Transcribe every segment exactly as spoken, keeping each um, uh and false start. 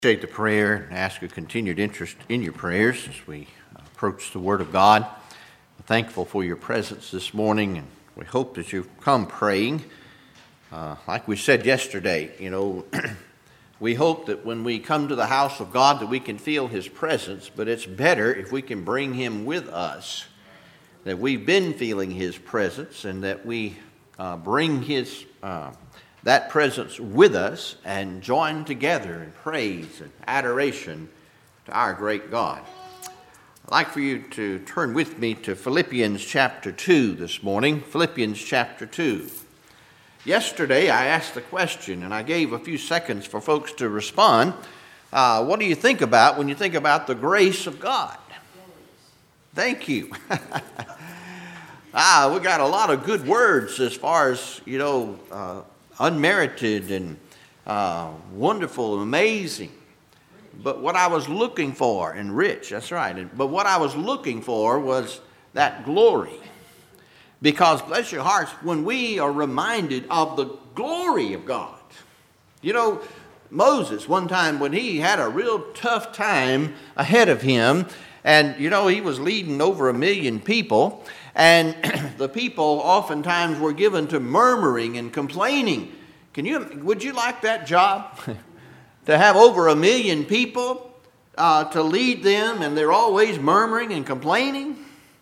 Appreciate the prayer and ask a continued interest in your prayers as we approach the Word of God. I'm thankful for your presence this morning, and we hope that you've come praying. Uh, like we said yesterday, you know, we hope that when we come to the house of God that we can feel His presence, but it's better if we can bring Him with us, that we've been feeling His presence and that we uh, bring His uh, that presence with us and join together in praise and adoration to our great God. I'd like for you to turn with me to Philippians chapter two this morning. Philippians chapter two. Yesterday I asked the question and I gave a few seconds for folks to respond. Uh, what do you think about when you think about the grace of God? Thank you. ah, we got a lot of good words as far as, you know, uh, unmerited and uh, wonderful and amazing. But what I was looking for, and rich, that's right, but what I was looking for was that glory. Because, bless your hearts, when we are reminded of the glory of God. You know, Moses, one time when he had a real tough time ahead of him, and, you know, he was leading over a million people, and the people oftentimes were given to murmuring and complaining. Can you? Would you like that job? To have over a million people uh, to lead them, and they're always murmuring and complaining?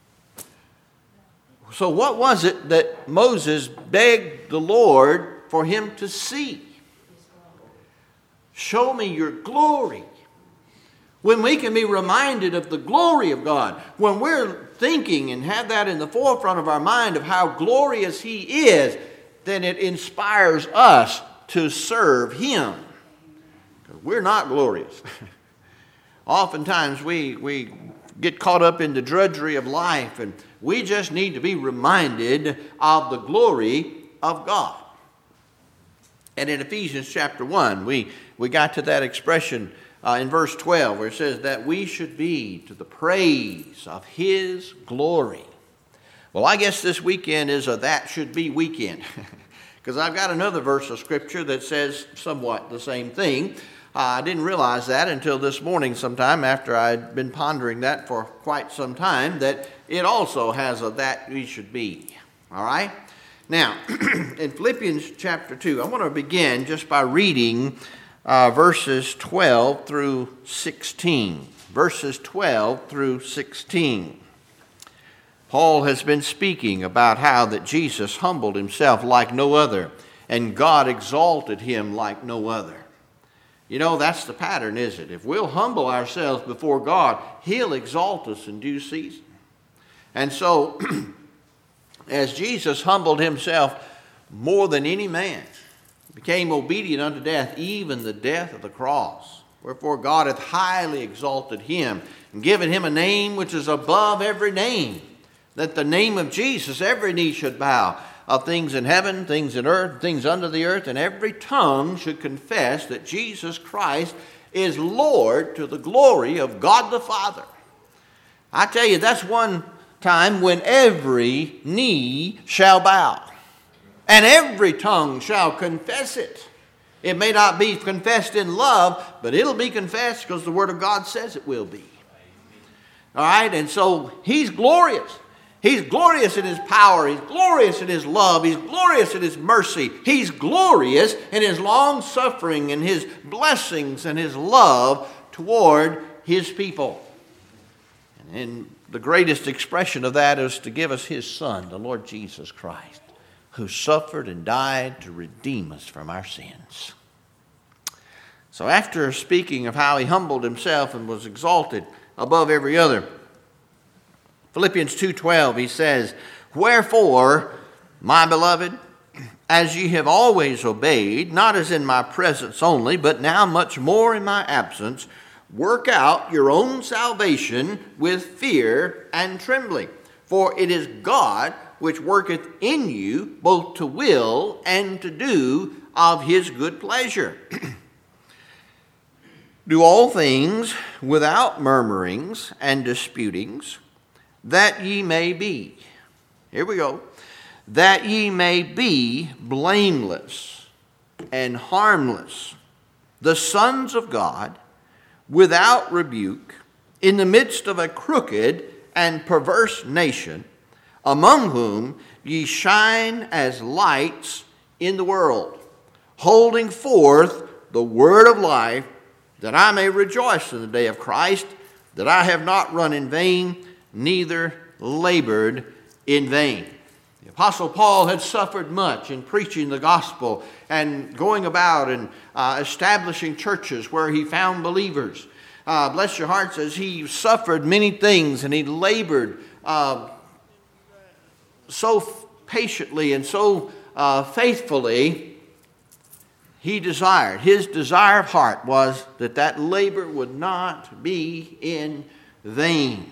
So what was it that Moses begged the Lord for him to see? Show me your glory. When we can be reminded of the glory of God, when we're thinking and have that in the forefront of our mind of how glorious He is, then it inspires us to serve Him. Because we're not glorious. Oftentimes we, we get caught up in the drudgery of life, and we just need to be reminded of the glory of God. And in Ephesians chapter one, we, we got to that expression Uh, in verse twelve, where it says that we should be to the praise of His glory. Well, I guess this weekend is a that should be weekend. Because I've got another verse of Scripture that says somewhat the same thing. Uh, I didn't realize that until this morning sometime after I'd been pondering that for quite some time, that it also has a that we should be. All right? Now, in Philippians chapter two, I want to begin just by reading Uh, verses twelve through sixteen. Verses twelve through sixteen. Paul has been speaking about how that Jesus humbled Himself like no other, and God exalted Him like no other. You know, that's the pattern, is it? If we'll humble ourselves before God, He'll exalt us in due season. And so, as Jesus humbled Himself more than any man, became obedient unto death, even the death of the cross. Wherefore God hath highly exalted Him, and given Him a name which is above every name, that the name of Jesus every knee should bow, of things in heaven, things in earth, things under the earth, and every tongue should confess that Jesus Christ is Lord, to the glory of God the Father. I tell you, that's one time when every knee shall bow. And every tongue shall confess it. It may not be confessed in love, but it'll be confessed because the Word of God says it will be. All right, and so He's glorious. He's glorious in His power. He's glorious in His love. He's glorious in His mercy. He's glorious in His long suffering and His blessings and His love toward His people. And the greatest expression of that is to give us His Son, the Lord Jesus Christ, who suffered and died to redeem us from our sins. So after speaking of how He humbled Himself and was exalted above every other, Philippians two twelve, he says, "Wherefore, my beloved, as ye have always obeyed, not as in my presence only, but now much more in my absence, work out your own salvation with fear and trembling. For it is God which worketh in you both to will and to do of His good pleasure. Do all things without murmurings and disputings, that ye may be," here we go, "that ye may be blameless and harmless, the sons of God, without rebuke, in the midst of a crooked and perverse nation, among whom ye shine as lights in the world, holding forth the word of life, that I may rejoice in the day of Christ, that I have not run in vain, neither labored in vain. The Apostle Paul had suffered much in preaching the gospel and going about and uh, establishing churches where he found believers. Uh, bless your hearts, as he suffered many things and he labored uh, so patiently and so uh, faithfully, he desired, his desire of heart was that that labor would not be in vain.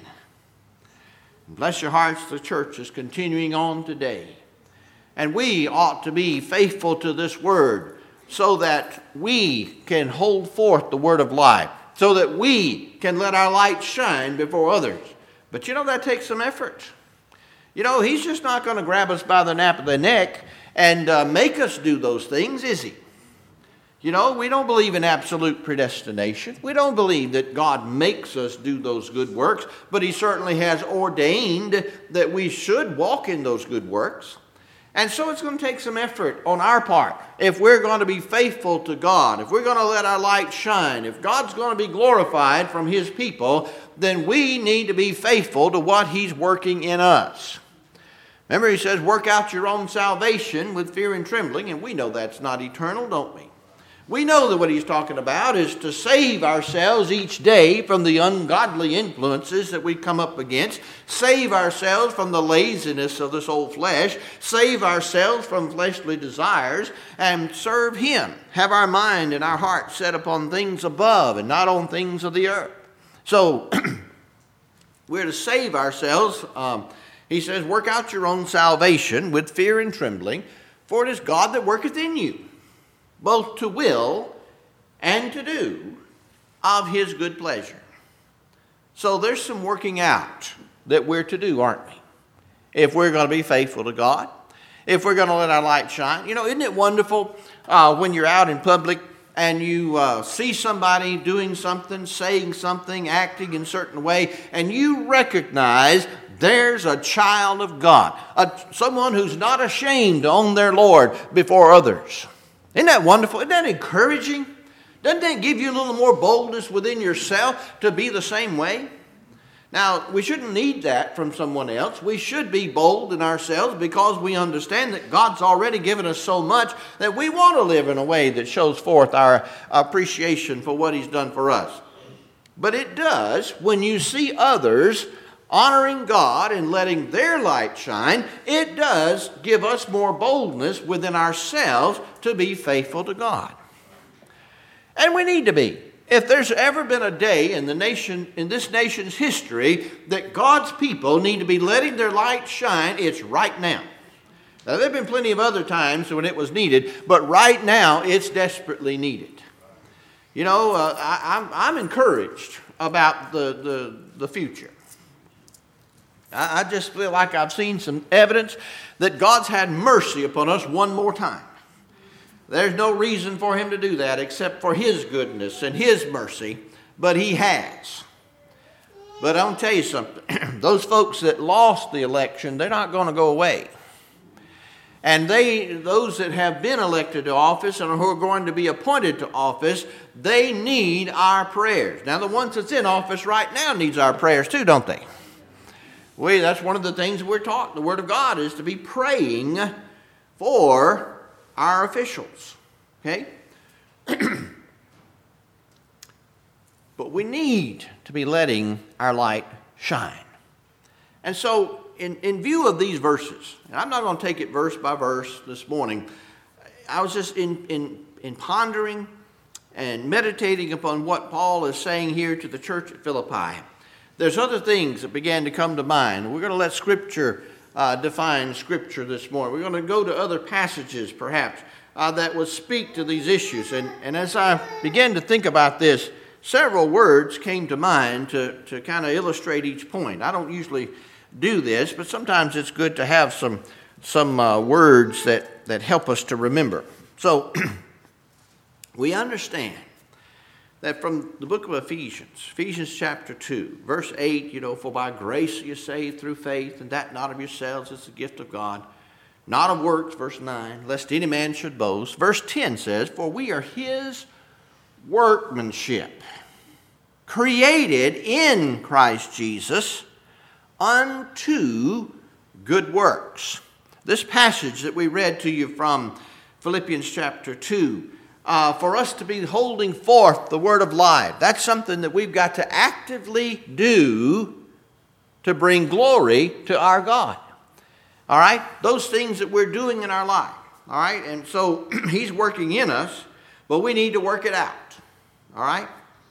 Bless your hearts, the church is continuing on today. And we ought to be faithful to this word so that we can hold forth the word of life, so that we can let our light shine before others. But you know, that takes some effort. You know, he's just not going to grab us by the nape of the neck and uh, make us do those things, is he? You know, we don't believe in absolute predestination. We don't believe that God makes us do those good works, but he certainly has ordained that we should walk in those good works. And so it's going to take some effort on our part if we're going to be faithful to God, if we're going to let our light shine, if God's going to be glorified from his people, then we need to be faithful to what he's working in us. Remember, he says, work out your own salvation with fear and trembling, and we know that's not eternal, don't we? We know that what he's talking about is to save ourselves each day from the ungodly influences that we come up against, save ourselves from the laziness of this old flesh, save ourselves from fleshly desires, and serve him. Have our mind and our heart set upon things above and not on things of the earth. So, we're to save ourselves. Um, he says, work out your own salvation with fear and trembling, for it is God that worketh in you, both to will and to do of his good pleasure. So there's some working out that we're to do, aren't we? If we're going to be faithful to God, if we're going to let our light shine. You know, isn't it wonderful uh, when you're out in public and you uh, see somebody doing something, saying something, acting in a certain way, and you recognize there's a child of God, a, someone who's not ashamed to own their Lord before others. Isn't that wonderful? Isn't that encouraging? Doesn't that give you a little more boldness within yourself to be the same way? Now, we shouldn't need that from someone else. We should be bold in ourselves because we understand that God's already given us so much that we want to live in a way that shows forth our appreciation for what he's done for us. But it does, when you see others honoring God and letting their light shine, it does give us more boldness within ourselves to be faithful to God. And we need to be. If there's ever been a day in the nation, in this nation's history, that God's people need to be letting their light shine, it's right now. Now, there have been plenty of other times when it was needed, but right now it's desperately needed. You know, uh, I, I'm, I'm encouraged about the, the, the future. I just feel like I've seen some evidence that God's had mercy upon us one more time. There's no reason for him to do that except for his goodness and his mercy, but he has. But I'll tell you something. Those folks that lost the election, they're not going to go away. And they, those that have been elected to office and who are going to be appointed to office, they need our prayers. Now, the ones that's in office right now needs our prayers too, don't they? We, that's one of the things we're taught. The Word of God is to be praying for our officials. Okay? But we need to be letting our light shine. And so, in, in view of these verses, and I'm not going to take it verse by verse this morning, I was just in, in, in pondering and meditating upon what Paul is saying here to the church at Philippi. There's other things that began to come to mind. We're going to let Scripture uh, define Scripture this morning. We're going to go to other passages, perhaps, uh, that would speak to these issues. And, and as I began to think about this, several words came to mind to, to kind of illustrate each point. I don't usually do this, but sometimes it's good to have some, some uh, words that, that help us to remember. So, we understand that from the book of Ephesians, Ephesians chapter two, verse eight, you know, for by grace you're saved through faith, and that not of yourselves, it's a gift of God, not of works, verse nine, lest any man should boast. Verse ten says, for we are his workmanship, created in Christ Jesus unto good works. This passage that we read to you from Philippians chapter two, uh, for us to be holding forth the word of life, that's something that we've got to actively do to bring glory to our God. All right? Those things that we're doing in our life. All right? And so he's working in us, but we need to work it out. All right?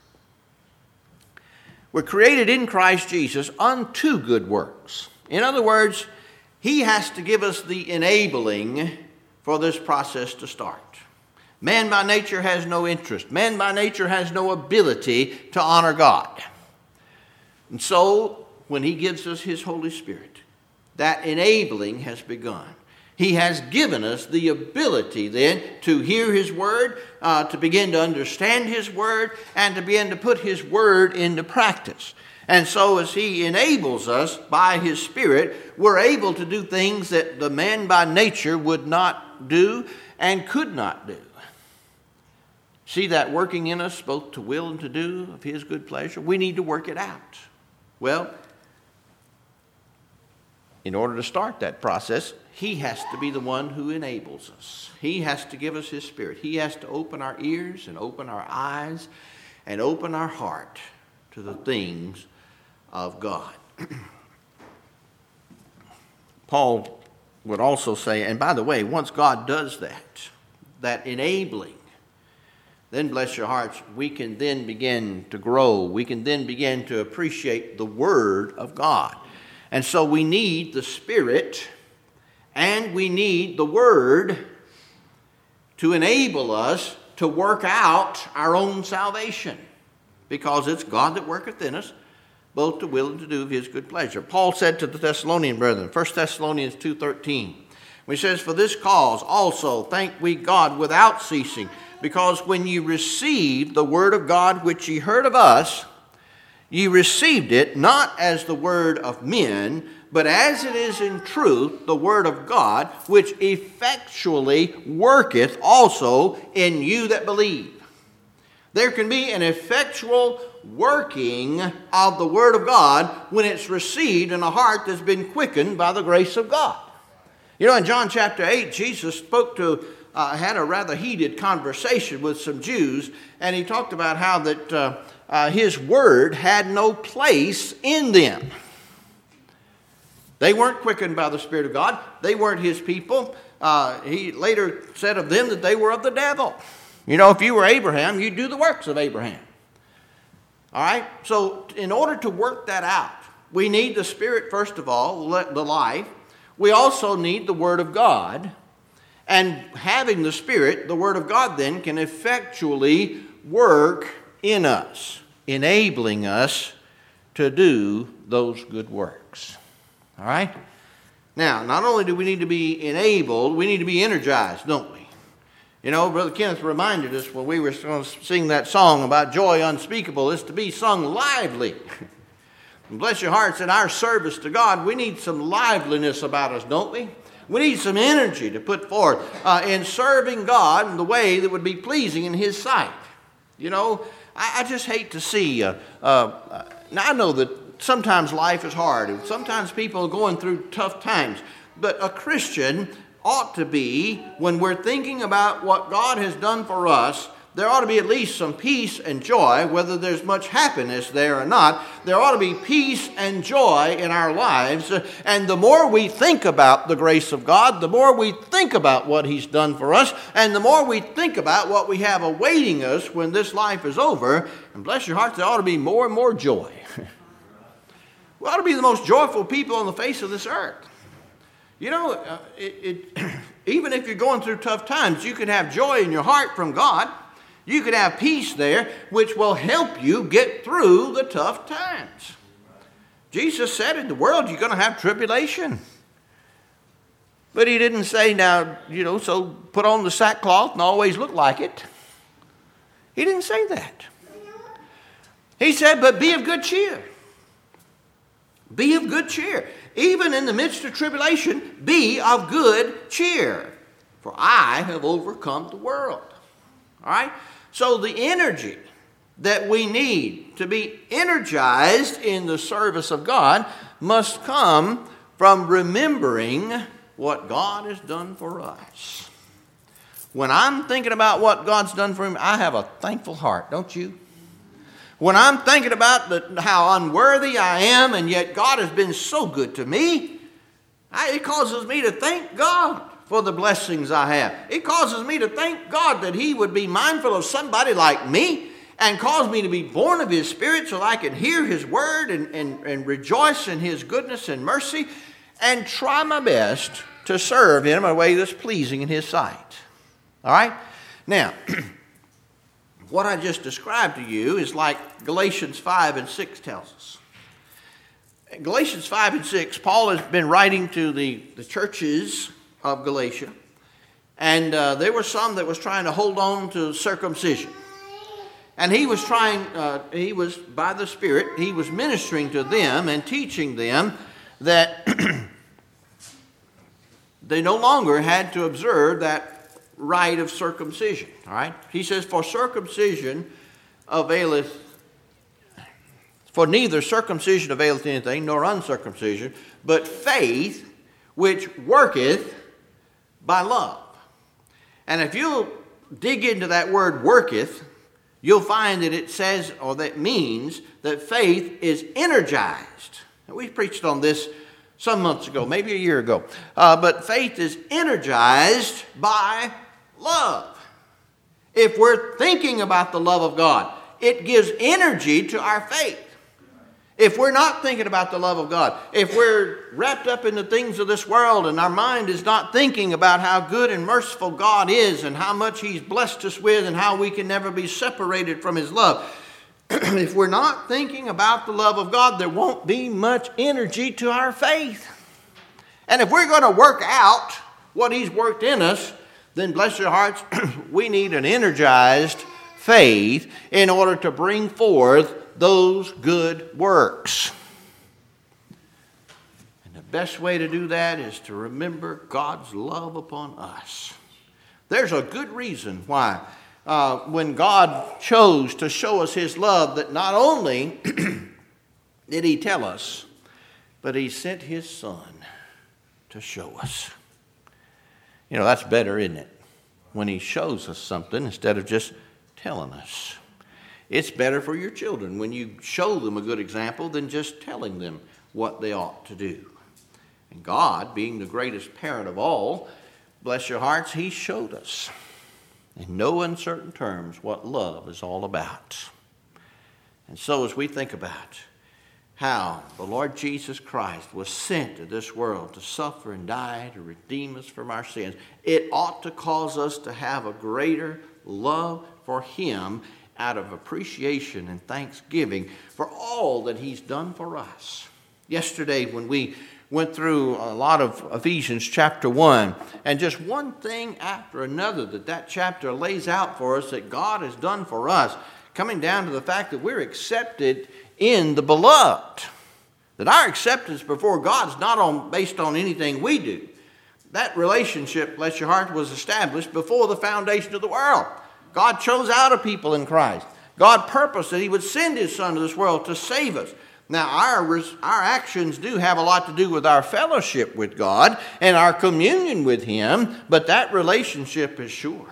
We're created in Christ Jesus unto good works. In other words, he has to give us the enabling for this process to start. Man by nature has no interest. Man by nature has no ability to honor God. And so, when he gives us his Holy Spirit, that enabling has begun. He has given us the ability then to hear his word, uh, to begin to understand his word, and to begin to put his word into practice. And so as he enables us by his Spirit, we're able to do things that the man by nature would not do and could not do. See that working in us both to will and to do of his good pleasure? We need to work it out. Well, in order to start that process, he has to be the one who enables us. He has to give us his Spirit. He has to open our ears and open our eyes and open our heart to the things of God. Paul would also say, and by the way, once God does that, that enabling, then bless your hearts, we can then begin to grow. We can then begin to appreciate the Word of God. And so we need the Spirit and we need the Word to enable us to work out our own salvation, because it's God that worketh in us, both to will and to do of his good pleasure. Paul said to the Thessalonian brethren, First Thessalonians two thirteen, he says, for this cause also thank we God without ceasing, because when ye received the word of God which ye heard of us, ye received it not as the word of men, but as it is in truth the word of God, which effectually worketh also in you that believe. There can be an effectual working of the Word of God when it's received in a heart that's been quickened by the grace of God. You know, in John chapter eight, Jesus spoke to, uh, had a rather heated conversation with some Jews, and he talked about how that uh, uh, his Word had no place in them. They weren't quickened by the Spirit of God. They weren't his people. Uh, he later said of them that they were of the devil. You know, if you were Abraham, you'd do the works of Abraham. All right? So in order to work that out, we need the Spirit, first of all, the life. We also need the Word of God. And having the Spirit, the Word of God then can effectually work in us, enabling us to do those good works. All right? Now, not only do we need to be enabled, we need to be energized, don't we? You know, Brother Kenneth reminded us when we were going to sing that song about joy unspeakable is to be sung lively. And bless your hearts, in our service to God, we need some liveliness about us, don't we? We need some energy to put forth uh, in serving God in the way that would be pleasing in his sight. You know, I, I just hate to see, uh, uh, now I know that sometimes life is hard, and sometimes people are going through tough times, but a Christian ought to be, when we're thinking about what God has done for us, there ought to be at least some peace and joy, whether there's much happiness there or not. There ought to be peace and joy in our lives. And the more we think about the grace of God, the more we think about what he's done for us, and the more we think about what we have awaiting us when this life is over, and bless your hearts, there ought to be more and more joy. We ought to be the most joyful people on the face of this earth. You know, uh, it, it, even if you're going through tough times, you can have joy in your heart from God. You can have peace there, which will help you get through the tough times. Jesus said in the world you're going to have tribulation. But he didn't say, now, you know, so put on the sackcloth and always look like it. He didn't say that. He said, but be of good cheer. Be of good cheer. Even in the midst of tribulation, be of good cheer. For I have overcome the world. All right? So the energy that we need to be energized in the service of God must come from remembering what God has done for us. When I'm thinking about what God's done for me, I have a thankful heart, don't you? When I'm thinking about the, how unworthy I am, and yet God has been so good to me, I, it causes me to thank God for the blessings I have. It causes me to thank God that He would be mindful of somebody like me and cause me to be born of His Spirit so I can hear His word and, and, and rejoice in His goodness and mercy and try my best to serve Him in a way that's pleasing in His sight. All right? Now, what I just described to you is like Galatians five and six tells us. In Galatians five and six, Paul has been writing to the, the churches of Galatia, and uh, there were some that was trying to hold on to circumcision. And he was trying, uh, he was, by the Spirit, he was ministering to them and teaching them that they no longer had to observe that rite of circumcision. All right? He says, for circumcision availeth, for neither circumcision availeth anything, nor uncircumcision, but faith which worketh by love. And if you'll dig into that word worketh, you'll find that it says, or that means, that faith is energized. And we preached on this some months ago, maybe a year ago. Uh, but faith is energized by love. If we're thinking about the love of God, it gives energy to our faith. If we're not thinking about the love of God, if we're wrapped up in the things of this world and our mind is not thinking about how good and merciful God is and how much He's blessed us with and how we can never be separated from His love, if we're not thinking about the love of God, there won't be much energy to our faith. And if we're going to work out what He's worked in us, then bless your hearts, we need an energized faith in order to bring forth those good works. And the best way to do that is to remember God's love upon us. There's a good reason why uh, when God chose to show us His love, that not only did He tell us, but He sent His Son to show us. You know, that's better, isn't it? When He shows us something instead of just telling us. It's better for your children when you show them a good example than just telling them what they ought to do. And God, being the greatest parent of all, bless your hearts, He showed us in no uncertain terms what love is all about. And so as we think about how the Lord Jesus Christ was sent to this world to suffer and die to redeem us from our sins, it ought to cause us to have a greater love for Him out of appreciation and thanksgiving for all that He's done for us. Yesterday when we went through a lot of Ephesians chapter one, and just one thing after another that that chapter lays out for us that God has done for us, coming down to the fact that we're accepted in the beloved. That our acceptance before God is not on, based on anything we do. That relationship, bless your heart, was established before the foundation of the world. God chose out a people in Christ. God purposed that He would send His Son to this world to save us. Now, our, our actions do have a lot to do with our fellowship with God and our communion with Him, but that relationship is sure.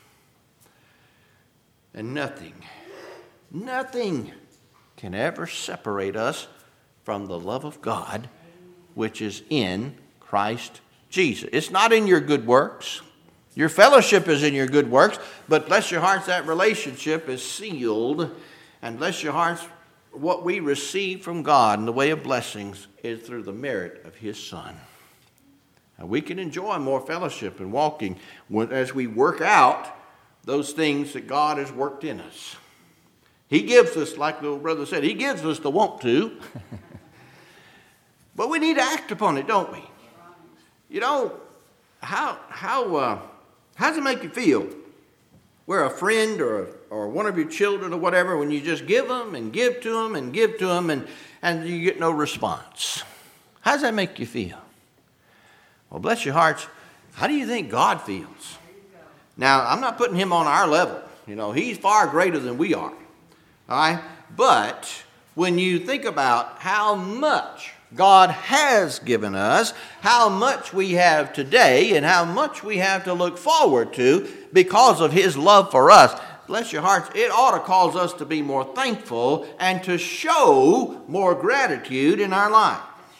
And nothing, nothing can ever separate us from the love of God, which is in Christ Jesus. It's not in your good works. Your fellowship is in your good works, but bless your hearts, that relationship is sealed. And bless your hearts, what we receive from God in the way of blessings is through the merit of His Son. And we can enjoy more fellowship and walking as we work out those things that God has worked in us. He gives us, like the brother said, He gives us the want to. But we need to act upon it, don't we? You know, how how uh, how does it make you feel we're a friend or, or one of your children or whatever, when you just give them and give to them and give to them and, and you get no response. How does that make you feel? Well, bless your hearts, how do you think God feels? Now, I'm not putting him on our level. You know, he's far greater than we are. All right? But when you think about how much God has given us, how much we have today, and how much we have to look forward to because of his love for us, bless your hearts, it ought to cause us to be more thankful and to show more gratitude in our life.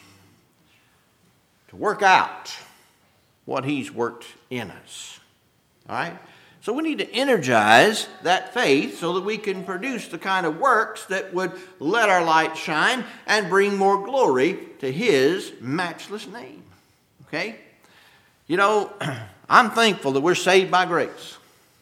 To work out what he's worked in us. All right? So we need to energize that faith so that we can produce the kind of works that would let our light shine and bring more glory to his matchless name. Okay? You know, I'm thankful that we're saved by grace.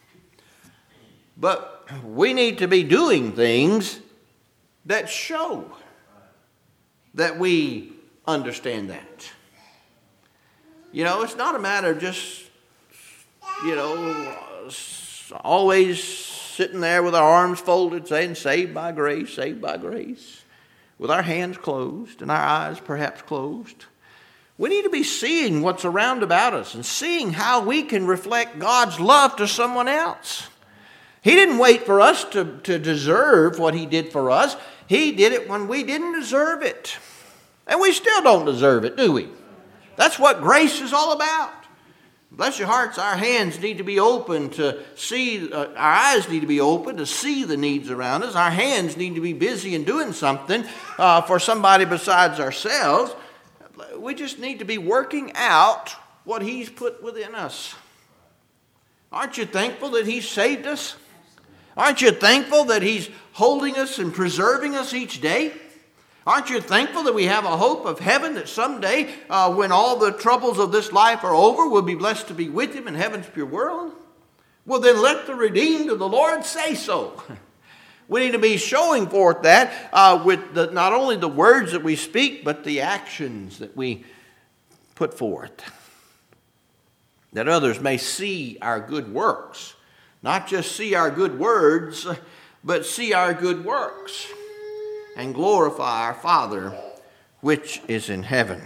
But we need to be doing things that show that we understand that. You know, it's not a matter of just, you know, always sitting there with our arms folded saying, saved by grace, saved by grace, with our hands closed and our eyes perhaps closed. We need to be seeing what's around about us and seeing how we can reflect God's love to someone else. He didn't wait for us to, to deserve what he did for us. He did it when we didn't deserve it. And we still don't deserve it, do we? That's what grace is all about. Bless your hearts, our hands need to be open to see, uh, our eyes need to be open to see the needs around us. Our hands need to be busy in doing something uh, for somebody besides ourselves. We just need to be working out what he's put within us. Aren't you thankful that he's saved us? Aren't you thankful that he's holding us and preserving us each day? Aren't you thankful that we have a hope of heaven, that someday uh, when all the troubles of this life are over, we'll be blessed to be with him in heaven's pure world? Well, then let the redeemed of the Lord say so. We need to be showing forth that uh, with the, not only the words that we speak, but the actions that we put forth. That others may see our good works. Not just see our good words, but see our good works. And glorify our Father which is in heaven.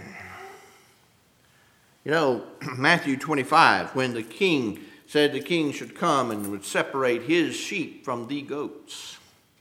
You know, Matthew twenty-five, when the king said the king should come and would separate his sheep from the goats.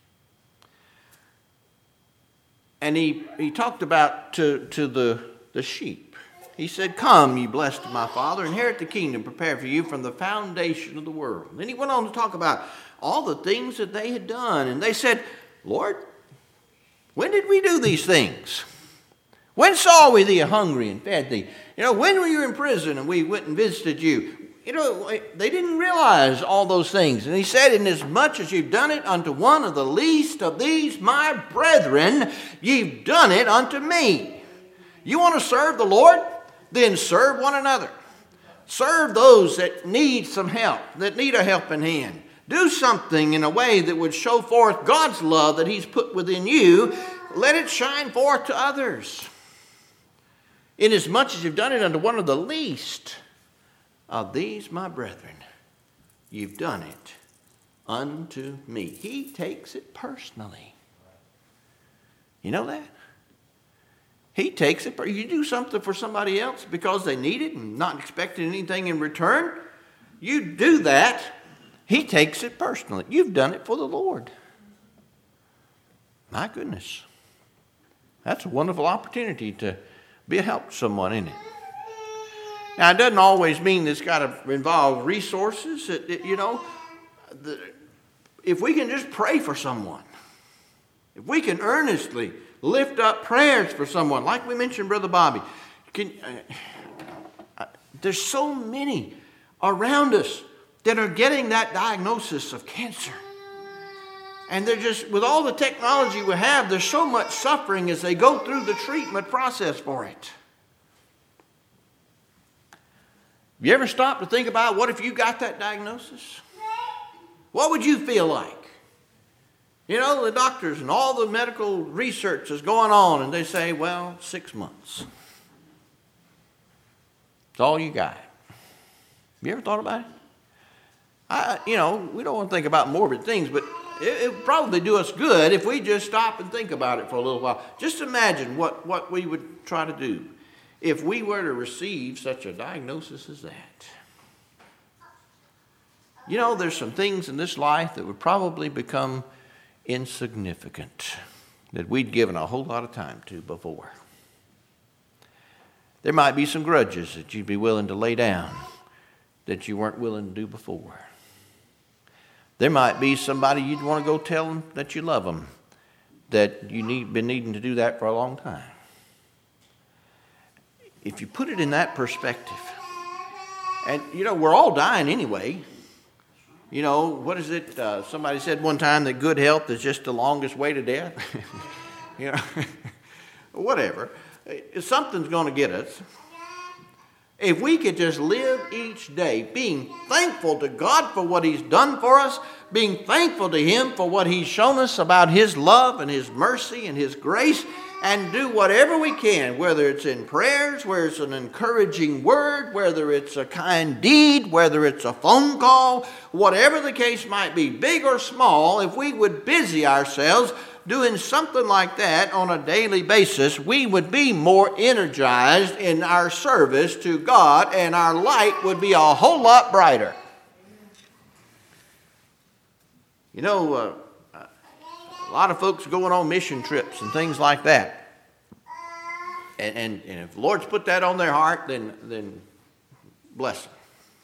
And he, he talked about to, to the, the sheep. He said, come, ye blessed of my Father, inherit the kingdom prepared for you from the foundation of the world. Then he went on to talk about all the things that they had done. And they said, Lord, when did we do these things? When saw we thee hungry and fed thee? You know, when were you in prison and we went and visited you? You know, they didn't realize all those things. And he said, inasmuch as you've done it unto one of the least of these my brethren, you've done it unto me. You want to serve the Lord? Then serve one another. Serve those that need some help, that need a helping hand. Do something in a way that would show forth God's love that he's put within you. Let it shine forth to others. Inasmuch as you've done it unto one of the least of these my brethren, you've done it unto me. He takes it personally. You know that? He takes it. You do something for somebody else because they need it and not expecting anything in return. You do that. He takes it personally. You've done it for the Lord. My goodness. That's a wonderful opportunity to be a help to someone, isn't it? Now, it doesn't always mean it's got to involve resources. It, it, you know, the, if we can just pray for someone, if we can earnestly lift up prayers for someone, like we mentioned, Brother Bobby, can, uh, uh, there's so many around us that are getting that diagnosis of cancer. And they're just, with all the technology we have, there's so much suffering as they go through the treatment process for it. Have you ever stopped to think about what if you got that diagnosis? What would you feel like? You know, the doctors and all the medical research is going on, and they say, well, six months. It's all you got. Have you ever thought about it? I, you know, we don't want to think about morbid things, but it, it would probably do us good if we just stop and think about it for a little while. Just imagine what, what we would try to do if we were to receive such a diagnosis as that. You know, there's some things in this life that would probably become insignificant that we'd given a whole lot of time to before. There might be some grudges that you'd be willing to lay down that you weren't willing to do before. There might be somebody you'd want to go tell them that you love them, that you need been needing to do that for a long time. If you put it in that perspective, and you know, we're all dying anyway. You know, what is it? Uh, somebody said one time that good health is just the longest way to death. You know, whatever. Something's going to get us. If we could just live each day being thankful to God for what He's done for us, being thankful to Him for what He's shown us about His love and His mercy and His grace, and do whatever we can, whether it's in prayers, whether it's an encouraging word, whether it's a kind deed, whether it's a phone call, whatever the case might be, big or small, if we would busy ourselves doing something like that on a daily basis, we would be more energized in our service to God, and our light would be a whole lot brighter. You know, uh, a lot of folks going on mission trips and things like that. And, and, and if the Lord's put that on their heart, then, then bless them.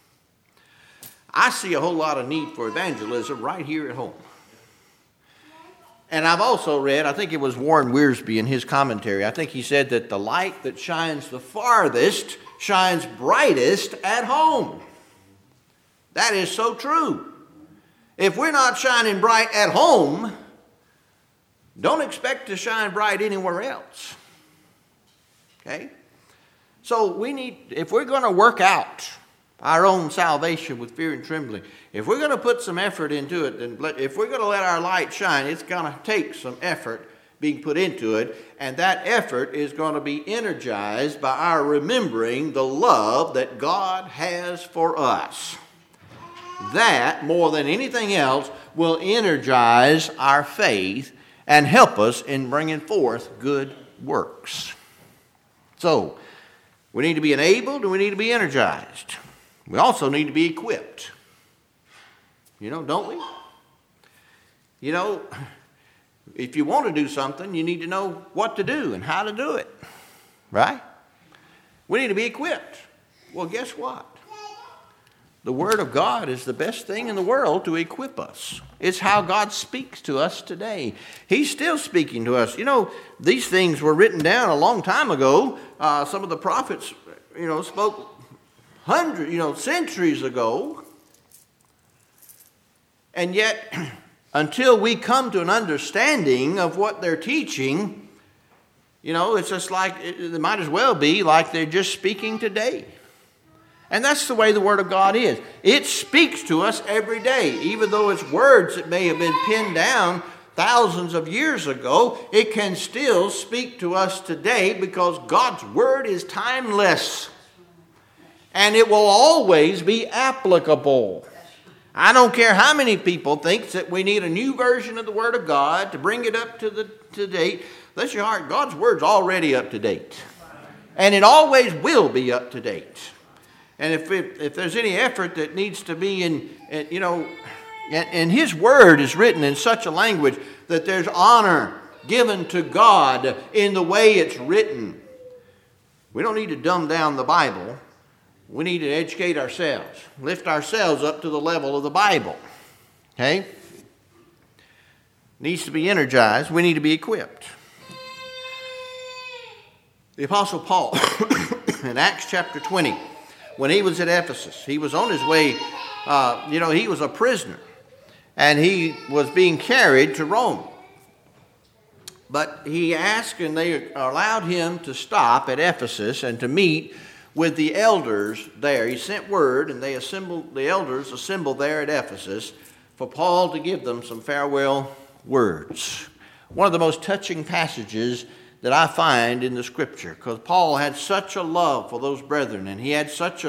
I see a whole lot of need for evangelism right here at home. And I've also read, I think it was Warren Wiersbe in his commentary, I think he said that the light that shines the farthest shines brightest at home. That is so true. If we're not shining bright at home, don't expect to shine bright anywhere else. Okay? So we need, if we're going to work out our own salvation with fear and trembling, if we're going to put some effort into it, then let, if we're going to let our light shine, it's going to take some effort being put into it, and that effort is going to be energized by our remembering the love that God has for us. That, more than anything else, will energize our faith and help us in bringing forth good works. So, we need to be enabled and we need to be energized. We also need to be equipped. You know, don't we? You know, if you want to do something, you need to know what to do and how to do it. Right? We need to be equipped. Well, guess what? The Word of God is the best thing in the world to equip us. It's how God speaks to us today. He's still speaking to us. You know, these things were written down a long time ago. Uh, some of the prophets, you know, spoke hundreds, you know, centuries ago. And yet, until we come to an understanding of what they're teaching, you know, it's just like, it might as well be like they're just speaking today. And that's the way the Word of God is. It speaks to us every day. Even though it's words that may have been pinned down thousands of years ago, it can still speak to us today because God's Word is timeless. And it will always be applicable. I don't care how many people think that we need a new version of the Word of God to bring it up to the to date. Bless your heart, God's Word's already up to date. And it always will be up to date. And if, if if there's any effort that needs to be in, in you know, and, and His Word is written in such a language that there's honor given to God in the way it's written. We don't need to dumb down the Bible. We need to educate ourselves, lift ourselves up to the level of the Bible. Okay? Needs to be energized. We need to be equipped. The Apostle Paul in Acts chapter twenty, when he was at Ephesus, he was on his way, uh, you know, he was a prisoner, and he was being carried to Rome. But he asked, and they allowed him to stop at Ephesus and to meet with the elders there. He sent word, and they assembled, the elders assembled there at Ephesus for Paul to give them some farewell words. One of the most touching passages that I find in the Scripture, because Paul had such a love for those brethren, and he had such a,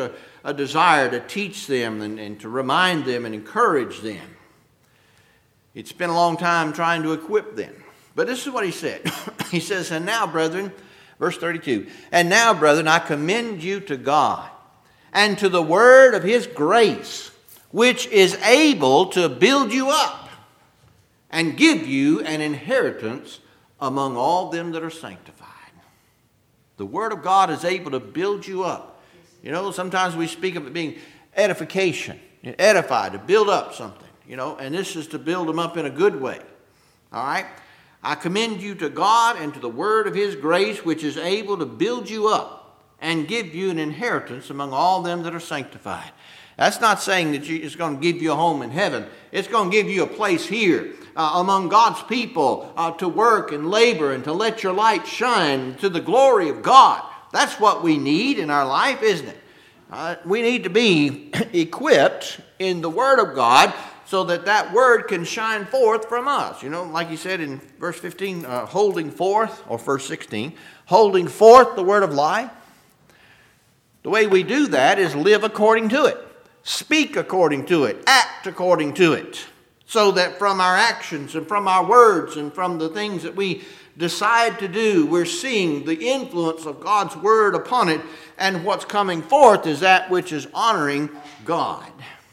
a desire to teach them and, and to remind them and encourage them. He'd spent a long time trying to equip them. But this is what he said. He says, and now, brethren, verse thirty-two, and now, brethren, I commend you to God and to the word of his grace, which is able to build you up and give you an inheritance among all them that are sanctified. The word of God is able to build you up. You know, sometimes we speak of it being edification, edify, to build up something, you know, and this is to build them up in a good way. All right? I commend you to God and to the word of his grace, which is able to build you up and give you an inheritance among all them that are sanctified. That's not saying that you, it's going to give you a home in heaven. It's going to give you a place here uh, among God's people uh, to work and labor and to let your light shine to the glory of God. That's what we need in our life, isn't it? Uh, we need to be equipped in the Word of God so that that Word can shine forth from us. You know, like he said in verse fifteen, uh, holding forth, or verse sixteen, holding forth the Word of life. The way we do that is live according to it. Speak according to it. Act according to it. So that from our actions and from our words and from the things that we decide to do, we're seeing the influence of God's Word upon it, and what's coming forth is that which is honoring God.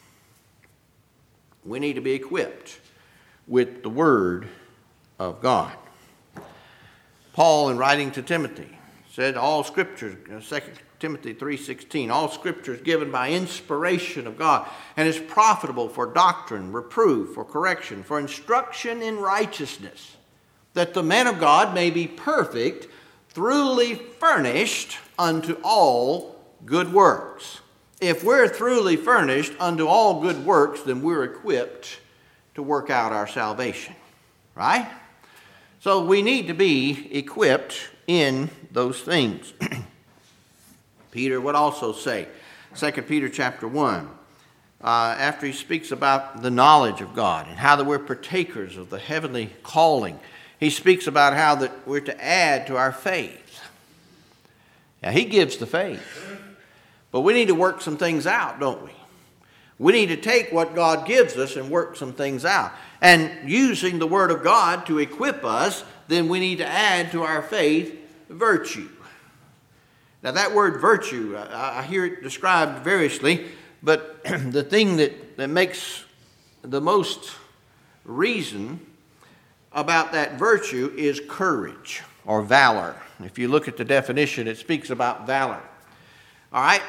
We need to be equipped with the Word of God. Paul, in writing to Timothy, said all Scripture, Second Timothy three sixteen, all Scripture is given by inspiration of God and is profitable for doctrine, reproof, for correction, for instruction in righteousness, that the man of God may be perfect, thoroughly furnished unto all good works. If we're thoroughly furnished unto all good works, then we're equipped to work out our salvation, right? So we need to be equipped in those things. Peter would also say, Second Peter chapter one, uh, after he speaks about the knowledge of God and how that we're partakers of the heavenly calling, he speaks about how that we're to add to our faith. Now, he gives the faith, but we need to work some things out, don't we? We need to take what God gives us and work some things out. And using the Word of God to equip us, then we need to add to our faith virtue. Now, that word virtue, I, I hear it described variously, but the thing that, that makes the most reason about that virtue is courage or valor. If you look at the definition, it speaks about valor. All right?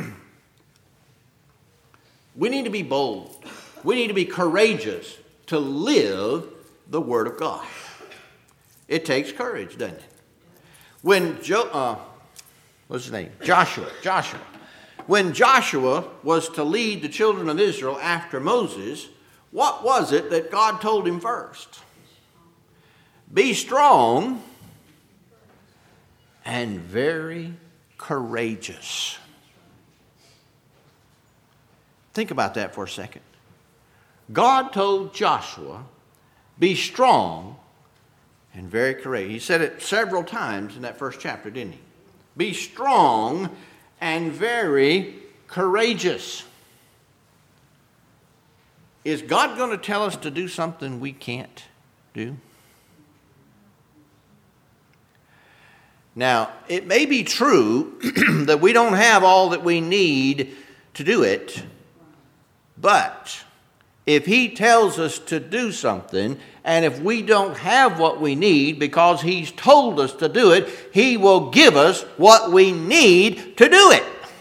We need to be bold. We need to be courageous to live the Word of God. It takes courage, doesn't it? When jo- uh, what's his name? Joshua. Joshua. When Joshua was to lead the children of Israel after Moses, what was it that God told him first? Be strong and very courageous. Think about that for a second. God told Joshua, be strong and very courageous. He said it several times in that first chapter, didn't he? Be strong and very courageous. Is God going to tell us to do something we can't do? Now, it may be true that we don't have all that we need to do it, but if he tells us to do something, and if we don't have what we need because he's told us to do it, he will give us what we need to do it.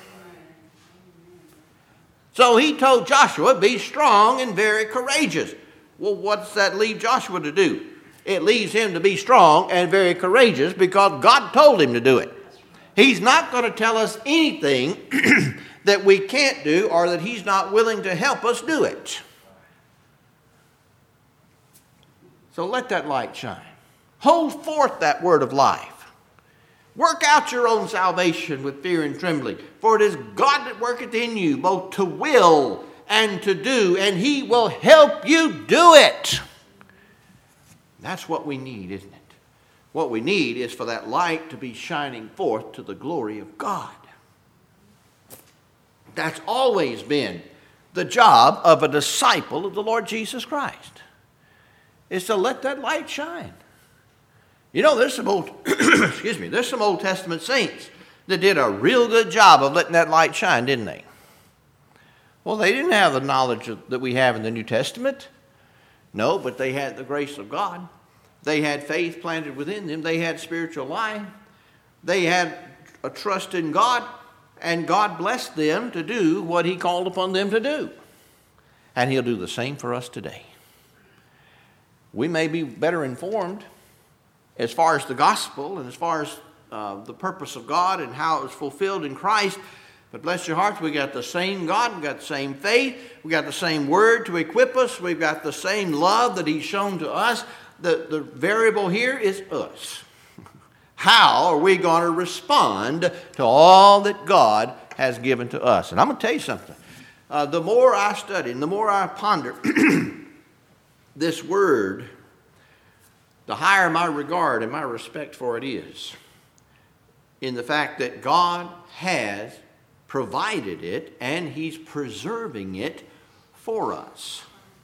So he told Joshua, be strong and very courageous. Well, what's that leave Joshua to do? It leaves him to be strong and very courageous because God told him to do it. He's not going to tell us anything that we can't do or that he's not willing to help us do it. So let that light shine. Hold forth that word of life. Work out your own salvation with fear and trembling, for it is God that worketh in you both to will and to do, and he will help you do it. That's what we need, isn't it? What we need is for that light to be shining forth to the glory of God. That's always been the job of a disciple of the Lord Jesus Christ, is to let that light shine. You know, there's some old, excuse me, there's some Old Testament saints that did a real good job of letting that light shine, didn't they? Well, they didn't have the knowledge of, that we have in the New Testament. No, but they had the grace of God. They had faith planted within them. They had spiritual life. They had a trust in God, and God blessed them to do what he called upon them to do. And he'll do the same for us today. We may be better informed as far as the gospel and as far as uh, the purpose of God and how it was fulfilled in Christ. But bless your hearts, we got the same God, we got the same faith, we got the same word to equip us, we've got the same love that he's shown to us. The, the variable here is us. How are we going to respond to all that God has given to us? And I'm going to tell you something. Uh, the more I study and the more I ponder this word, the higher my regard and my respect for it is, in the fact that God has provided it and he's preserving it for us.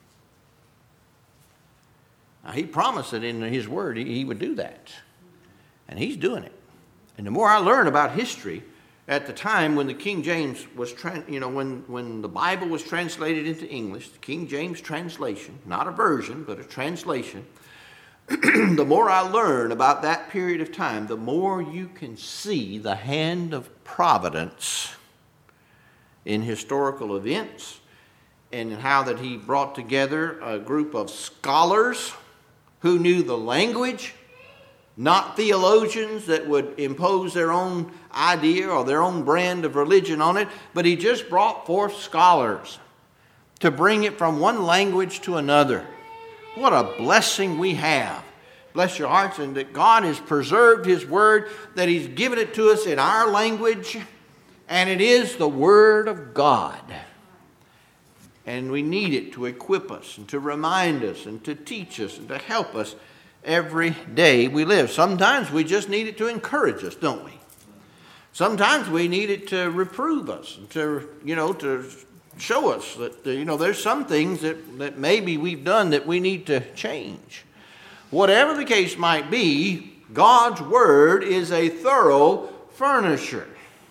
Now, he promised it in his word he, he would do that. And he's doing it. And the more I learn about history, at the time when the King James was, tra- you know, when, when the Bible was translated into English, the King James translation, not a version, but a translation, the more I learn about that period of time, the more you can see the hand of providence in historical events and how that he brought together a group of scholars who knew the language, not theologians that would impose their own idea or their own brand of religion on it, but he just brought forth scholars to bring it from one language to another. What a blessing we have. Bless your hearts, and that God has preserved his word, that he's given it to us in our language, and it is the word of God. And we need it to equip us and to remind us and to teach us and to help us every day we live. Sometimes we just need it to encourage us, don't we? Sometimes we need it to reprove us and to, you know, to show us that, you know, there's some things that, that maybe we've done that we need to change. Whatever the case might be, God's word is a thorough furnisher,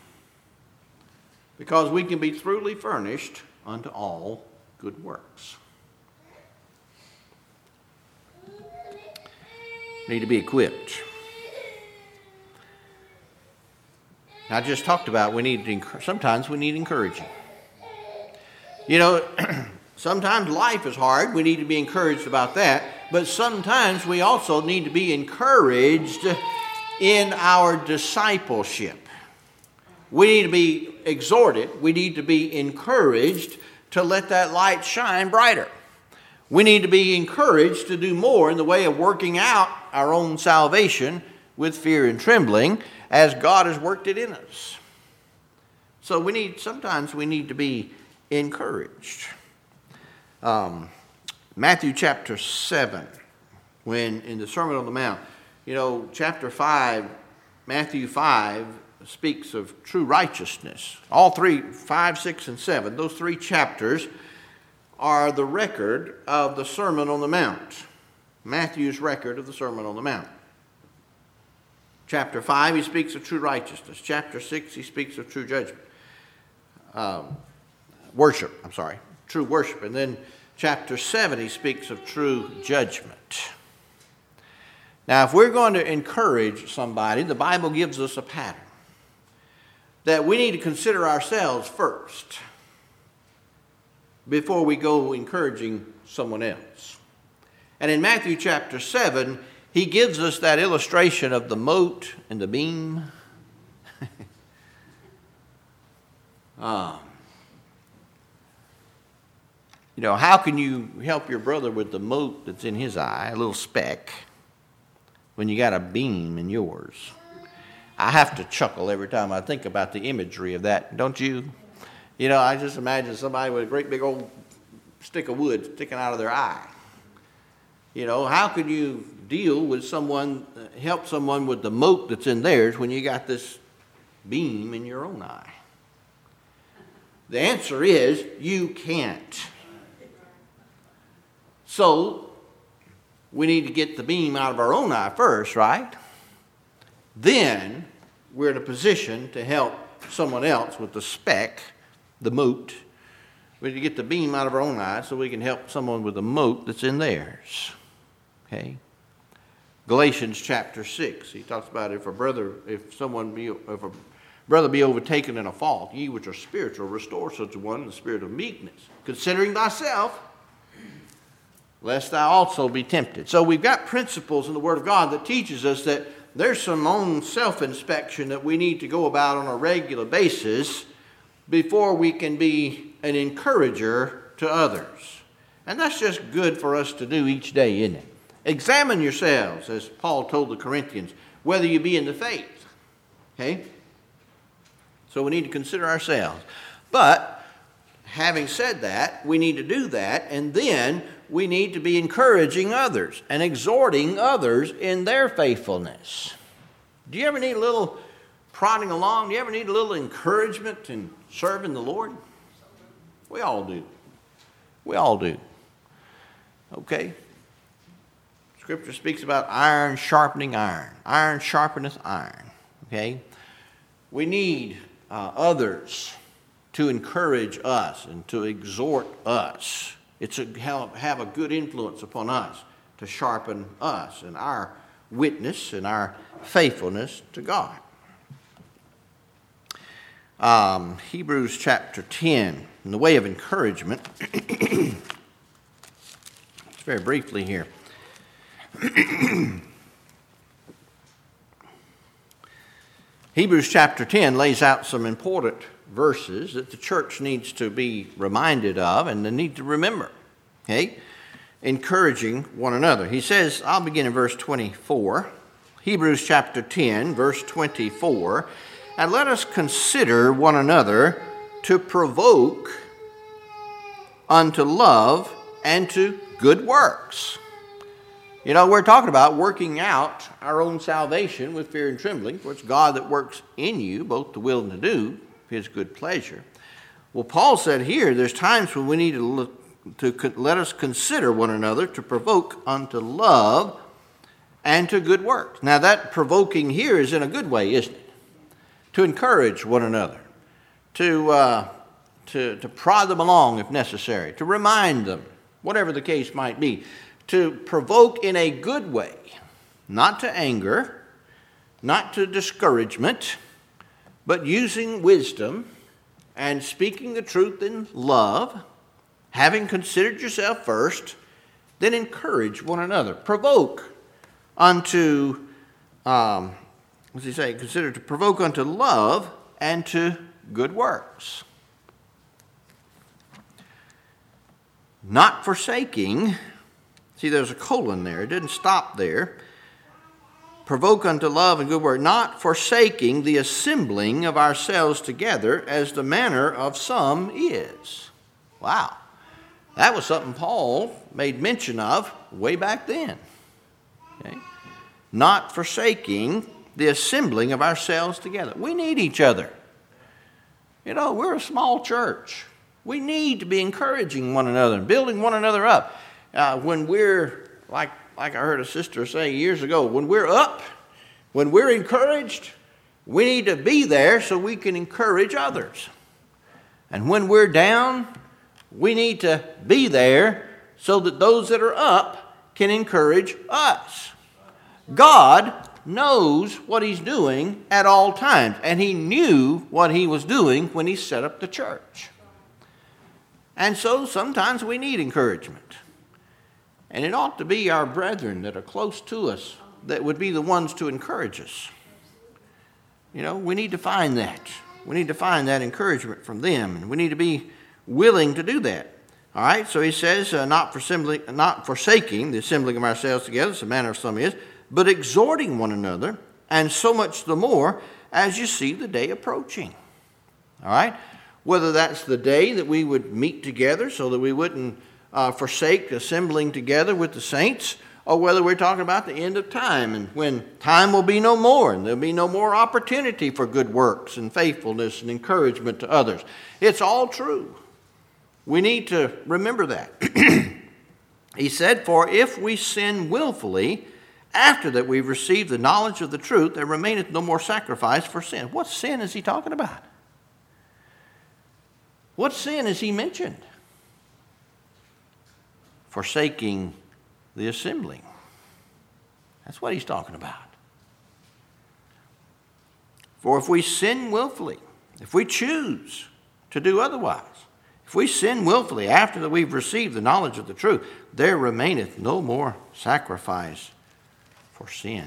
because we can be thoroughly furnished unto all good works. Need to be equipped. I just talked about we need to, sometimes we need encouraging. You know, sometimes life is hard. We need to be encouraged about that. But sometimes we also need to be encouraged in our discipleship. We need to be exhorted. We need to be encouraged to let that light shine brighter. We need to be encouraged to do more in the way of working out our own salvation with fear and trembling as God has worked it in us. So we need, sometimes we need to be encouraged. Um, Matthew chapter seven, when in the Sermon on the Mount, you know, chapter five, Matthew five speaks of true righteousness. All three, five, six, and seven, those three chapters are the record of the Sermon on the Mount. Matthew's record of the Sermon on the Mount. Chapter five, he speaks of true righteousness. Chapter six, he speaks of true judgment. Um, worship, I'm sorry, true worship. And then chapter seven, he speaks of true judgment. Now, if we're going to encourage somebody, the Bible gives us a pattern that we need to consider ourselves first before we go encouraging someone else. And in Matthew chapter seven, he gives us that illustration of the mote and the beam. um, you know, how can you help your brother with the mote that's in his eye, a little speck, when you got a beam in yours? I have to chuckle every time I think about the imagery of that, don't you? You know, I just imagine somebody with a great big old stick of wood sticking out of their eye. You know, how can you deal with someone, help someone with the mote that's in theirs when you got this beam in your own eye? The answer is you can't. So we need to get the beam out of our own eye first, right? Then we're in a position to help someone else with the speck, the mote. We need to get the beam out of our own eye so we can help someone with the mote that's in theirs. Okay? Galatians chapter six, he talks about if a brother, if someone be, if a brother be overtaken in a fault, ye which are spiritual, restore such a one in the spirit of meekness, considering thyself, lest thou also be tempted. So we've got principles in the Word of God that teaches us that there's some own self-inspection that we need to go about on a regular basis before we can be an encourager to others. And that's just good for us to do each day, isn't it? Examine yourselves, as Paul told the Corinthians, whether you be in the faith. Okay? So we need to consider ourselves. But having said that, we need to do that, and then we need to be encouraging others and exhorting others in their faithfulness. Do you ever need a little prodding along? Do you ever need a little encouragement in serving the Lord? We all do. We all do. Okay? Scripture speaks about iron sharpening iron. Iron sharpeneth iron. Okay? We need uh, others to encourage us and to exhort us. It's to have a good influence upon us, to sharpen us and our witness and our faithfulness to God. Um, Hebrews chapter ten, in the way of encouragement, just very briefly here. Hebrews chapter ten lays out some important verses that the church needs to be reminded of and they need to remember. Okay? Encouraging one another. He says, I'll begin in verse twenty-four. Hebrews chapter ten, verse twenty-four. And let us consider one another to provoke unto love and to good works. You know, we're talking about working out our own salvation with fear and trembling, for it's God that works in you, both to will and to do his good pleasure. Well, Paul said here, there's times when we need to, look, to let us consider one another to provoke unto love and to good works. Now, that provoking here is in a good way, isn't it? To encourage one another, to, uh, to, to prod them along if necessary, to remind them, whatever the case might be, to provoke in a good way, not to anger, not to discouragement, but using wisdom and speaking the truth in love, having considered yourself first, then encourage one another. Provoke unto, um, what's he say? Consider to provoke unto love and to good works. Not forsaking, see there's a colon there, it didn't stop there. Provoke unto love and good work, not forsaking the assembling of ourselves together as the manner of some is. Wow. That was something Paul made mention of way back then. Okay? Not forsaking the assembling of ourselves together. We need each other. You know, we're a small church. We need to be encouraging one another and building one another up. Uh, when we're, like, like I heard a sister say years ago, when we're up, when we're encouraged, we need to be there so we can encourage others. And when we're down, we need to be there so that those that are up can encourage us. God knows what he's doing at all times, and he knew what he was doing when he set up the church. And so sometimes we need encouragement. And it ought to be our brethren that are close to us that would be the ones to encourage us. You know, we need to find that. We need to find that encouragement from them, and we need to be willing to do that. All right, so he says, uh, not, for assembling, not forsaking the assembling of ourselves together, as the manner of some is, but exhorting one another, and so much the more as you see the day approaching. All right, whether that's the day that we would meet together so that we wouldn't uh, forsake assembling together with the saints, or whether we're talking about the end of time and when time will be no more and there'll be no more opportunity for good works and faithfulness and encouragement to others. It's all true. We need to remember that. He said, for if we sin willfully, after that we've received the knowledge of the truth, there remaineth no more sacrifice for sin. What sin is he talking about? What sin is he mentioned? Forsaking the assembling. That's what he's talking about. For if we sin willfully, if we choose to do otherwise, if we sin willfully after that we've received the knowledge of the truth, there remaineth no more sacrifice for sin.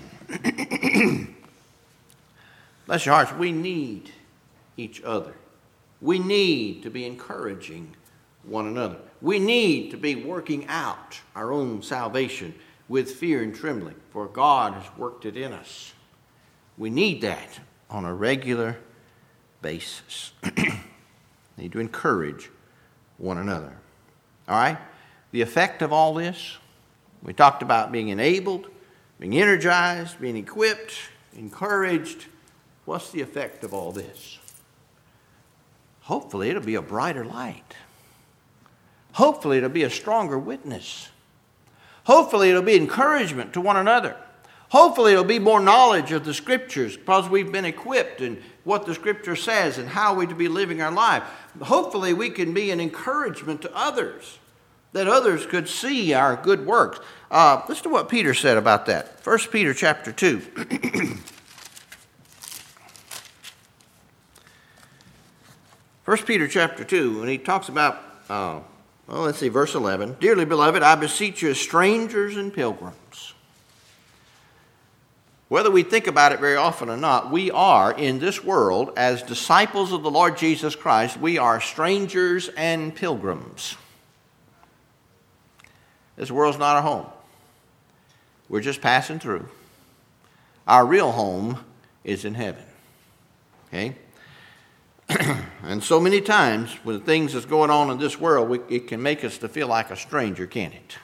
Bless your hearts, we need each other. We need to be encouraging one another. We need to be working out our own salvation with fear and trembling, for God has worked it in us. We need that on a regular basis. Need to encourage one another. All right? The effect of all this, we talked about being enabled, being energized, being equipped, encouraged. What's the effect of all this? Hopefully it'll be a brighter light. Hopefully it'll be a stronger witness. Hopefully it'll be encouragement to one another. Hopefully it'll be more knowledge of the Scriptures because we've been equipped in what the Scripture says and how we're to be living our life. Hopefully we can be an encouragement to others, that others could see our good works. Uh, listen to what Peter said about that. First Peter chapter two. First Peter chapter two, and he talks about, uh, well, let's see, verse eleven. Dearly beloved, I beseech you as strangers and pilgrims. Whether we think about it very often or not, we are in this world, as disciples of the Lord Jesus Christ, we are strangers and pilgrims. This world's not our home. We're just passing through. Our real home is in heaven. Okay? And so many times with the things that's going on in this world, we, it can make us to feel like a stranger, can't it?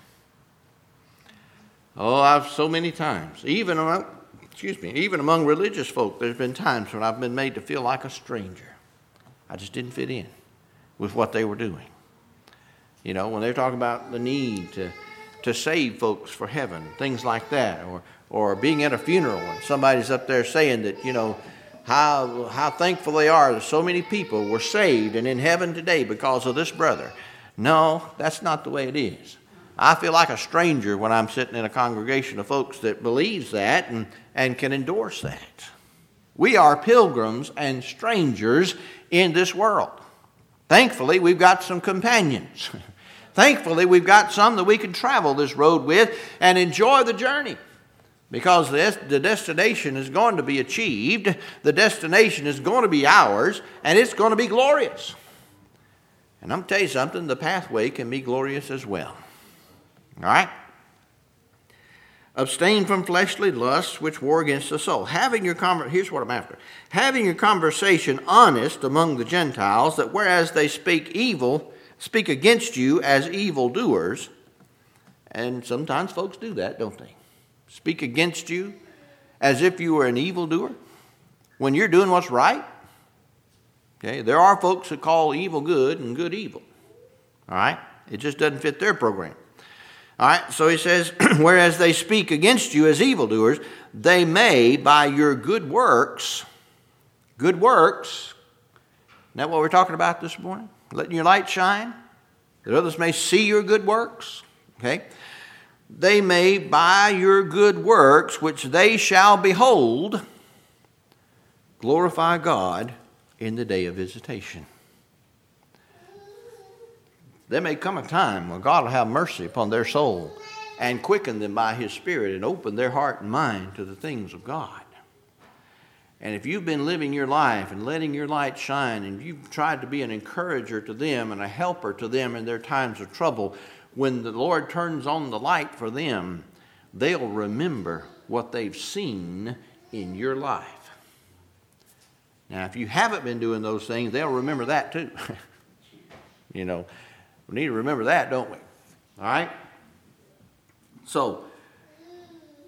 Oh, I've so many times, even among, excuse me, even among religious folk, there's been times when I've been made to feel like a stranger. I just didn't fit in with what they were doing. You know, when they're talking about the need to, to save folks for heaven, things like that, or or being at a funeral and somebody's up there saying that, you know, how how thankful they are that so many people were saved and in heaven today because of this brother. No, that's not the way it is. I feel like a stranger when I'm sitting in a congregation of folks that believes that and, and can endorse that. We are pilgrims and strangers in this world. Thankfully, we've got some companions. Thankfully, we've got some that we can travel this road with and enjoy the journey. Because the destination is going to be achieved, the destination is going to be ours, and it's going to be glorious. And I'm going to tell you something, the pathway can be glorious as well. All right? Abstain from fleshly lusts which war against the soul. Having your conver- Here's what I'm after. Having your conversation honest among the Gentiles, that whereas they speak evil, speak against you as evildoers. And sometimes folks do that, don't they? Speak against you as if you were an evildoer when you're doing what's right. Okay, there are folks that call evil good and good evil. All right, it just doesn't fit their program. All right, so he says, whereas they speak against you as evildoers, they may by your good works, good works, isn't that what we're talking about this morning? Letting your light shine, that others may see your good works. Okay. They may, by your good works, which they shall behold, glorify God in the day of visitation. There may come a time when God will have mercy upon their soul and quicken them by His Spirit and open their heart and mind to the things of God. And if you've been living your life and letting your light shine and you've tried to be an encourager to them and a helper to them in their times of trouble, when the Lord turns on the light for them, they'll remember what they've seen in your life. Now, if you haven't been doing those things, they'll remember that too. You know, we need to remember that, don't we? All right? So,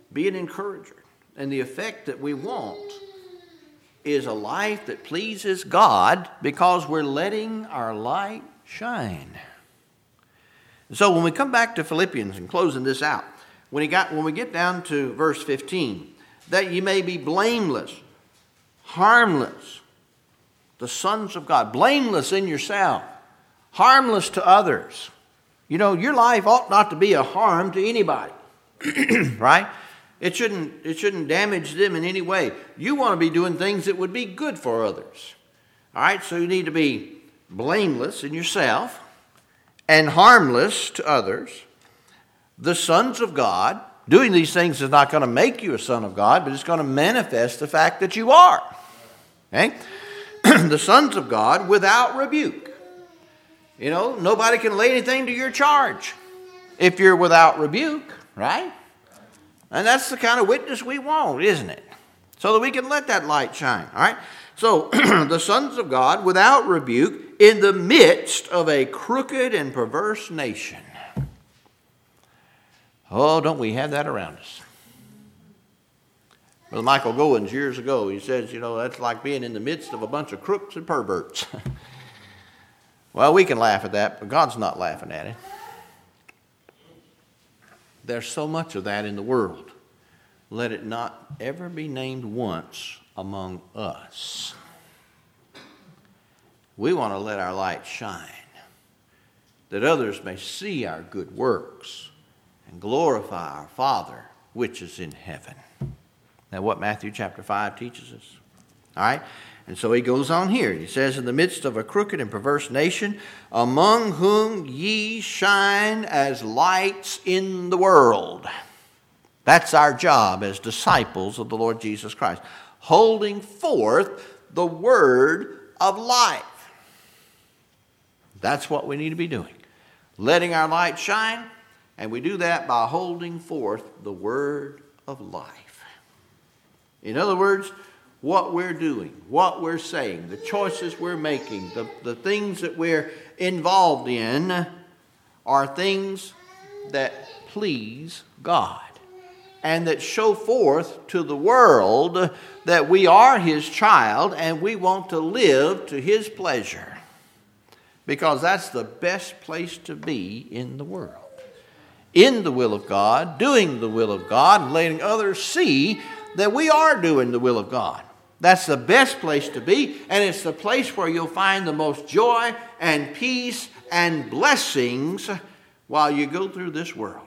be an encourager. And the effect that we want is a life that pleases God because we're letting our light shine. So when we come back to Philippians and closing this out, when, he got, when we get down to verse fifteen, that ye may be blameless, harmless, the sons of God, blameless in yourself, harmless to others. You know, your life ought not to be a harm to anybody, right? It shouldn't, it shouldn't damage them in any way. You want to be doing things that would be good for others. All right, so you need to be blameless in yourself and harmless to others. The sons of God. Doing these things is not going to make you a son of God, but it's going to manifest the fact that you are. Okay? The sons of God without rebuke. You know, nobody can lay anything to your charge if you're without rebuke, right? And that's the kind of witness we want, isn't it? So that we can let that light shine, all right? So, the sons of God without rebuke in the midst of a crooked and perverse nation. Oh, don't we have that around us? Brother Michael Goins years ago, he says, you know, that's like being in the midst of a bunch of crooks and perverts. Well, we can laugh at that, but God's not laughing at it. There's so much of that in the world. Let it not ever be named once among us. We want to let our light shine, that others may see our good works and glorify our Father which is in heaven. Now what Matthew chapter five teaches us. All right? And so he goes on here. He says, in the midst of a crooked and perverse nation, among whom ye shine as lights in the world. That's our job as disciples of the Lord Jesus Christ. Holding forth the word of life. That's what we need to be doing. Letting our light shine. And we do that by holding forth the word of life. In other words, what we're doing, what we're saying, the choices we're making, the, the things that we're involved in are things that please God and that show forth to the world that we are His child and we want to live to His pleasure, because that's the best place to be in the world. In the will of God, doing the will of God, and letting others see that we are doing the will of God. That's the best place to be, and it's the place where you'll find the most joy and peace and blessings while you go through this world.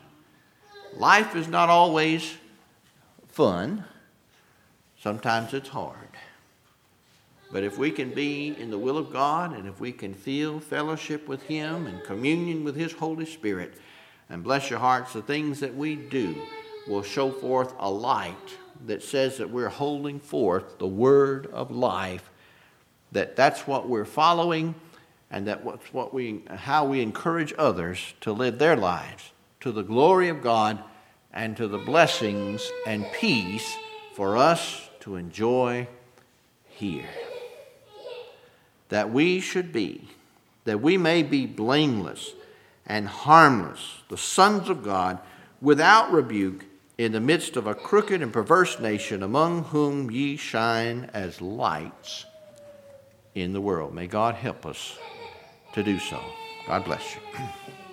Life is not always fun. Sometimes it's hard. But if we can be in the will of God, and if we can feel fellowship with Him and communion with His Holy Spirit, and bless your hearts, the things that we do will show forth a light that says that we're holding forth the word of life, that that's what we're following, and that what's what we how we encourage others to live their lives to the glory of God and to the blessings and peace for us to enjoy here. That we should be, that we may be blameless and harmless, the sons of God, without rebuke, in the midst of a crooked and perverse nation, among whom ye shine as lights in the world. May God help us to do so. God bless you.